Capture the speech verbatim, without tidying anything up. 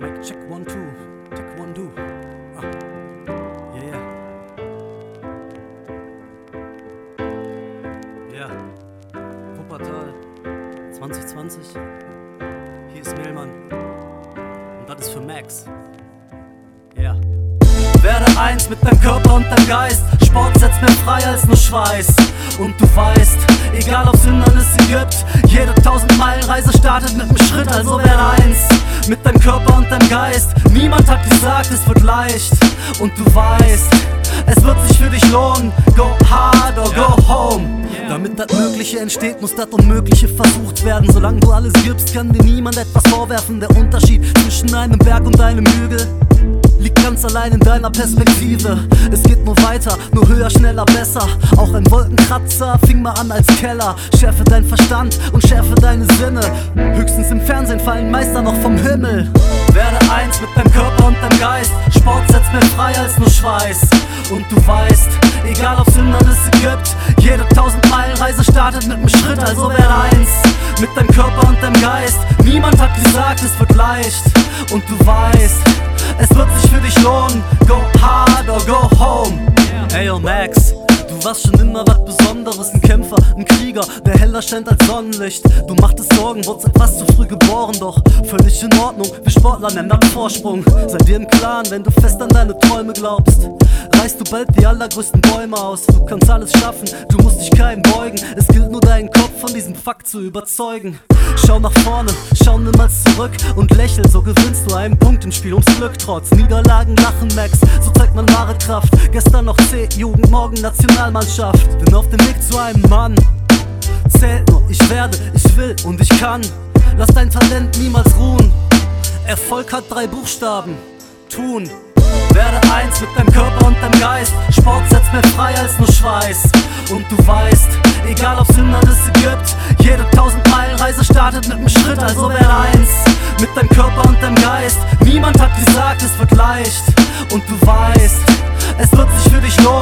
Mic check one two, check one two. Ah. Yeah, yeah. Ja. Wuppertal zwanzig zwanzig. Hier ist Mehlmann. Und das ist für Max. Ja. Yeah. Werde eins mit deinem Körper und deinem Geist. Sport setzt mehr frei als nur Schweiß. Und du weißt, egal ob's Hindernisse gibt, jede tausend Meilen Reise startet mit einem Schritt. Also werde eins mit deinem Körper und deinem Geist. Niemand hat gesagt, es wird leicht. Und du weißt, es wird sich für dich lohnen. Go hard or go home. Damit das Mögliche entsteht, muss das Unmögliche versucht werden. Solange du alles gibst, kann dir niemand etwas vorwerfen. Der Unterschied zwischen einem Berg und einem Hügel liegt ganz allein in deiner Perspektive. Es geht nur weiter, nur höher, schneller, besser. Auch ein Wolkenkratzer fing mal an als Keller. Schärfe dein Verstand und schärfe deine Sinne. Höchstens im Fernsehen fallen Meister noch vom Himmel. Werde eins mit deinem Körper und deinem Geist. Sport setzt mehr frei als nur Schweiß. Und du weißt, egal ob's Hindernisse gibt, jede tausend Meilen Reise startet mit einem Schritt. Also werde eins mit deinem Körper und deinem Geist. Niemand hat gesagt, es wird leicht. Und du weißt, es wird sich für dich lohnen. Go hard or go home. Hey yo Max, du warst schon immer was Besonderes. Ein Kämpfer, ein Krieger, der heller scheint als Sonnenlicht. Du machtest Sorgen, wurdest etwas zu früh geboren. Doch völlig in Ordnung, wir Sportler nennen das Vorsprung. Sei dir im Klaren, wenn du fest an deine Träume glaubst, reißt du bald die allergrößten Bäume aus. Du kannst alles schaffen, du musst dich keinem beugen. Es gilt nur deinen Kopf von diesem Fakt zu überzeugen. Schau nach vorne, schau niemals zurück und lächel, so gewinnst du einen Punkt im Spiel ums Glück. Trotz Niederlagen lachen Max, so zeigt man wahre Kraft. Gestern noch C-Jugend, morgen Nationalmannschaft. Denn auf dem Weg zu einem Mann zählt nur, ich werde, ich will und ich kann. Lass dein Talent niemals ruhen. Erfolg hat drei Buchstaben: tun. Werde eins mit deinem Körper und deinem Geist. Sport setzt mehr frei als nur Schweiß. Und du weißt, egal ob's Hindernisse gibt, jede tausend Meilen Reise startet mit einem Schritt. Also werde eins mit deinem Körper und deinem Geist. Niemand hat gesagt, es wird leicht. Und du weißt, es wird sich für dich lohnen.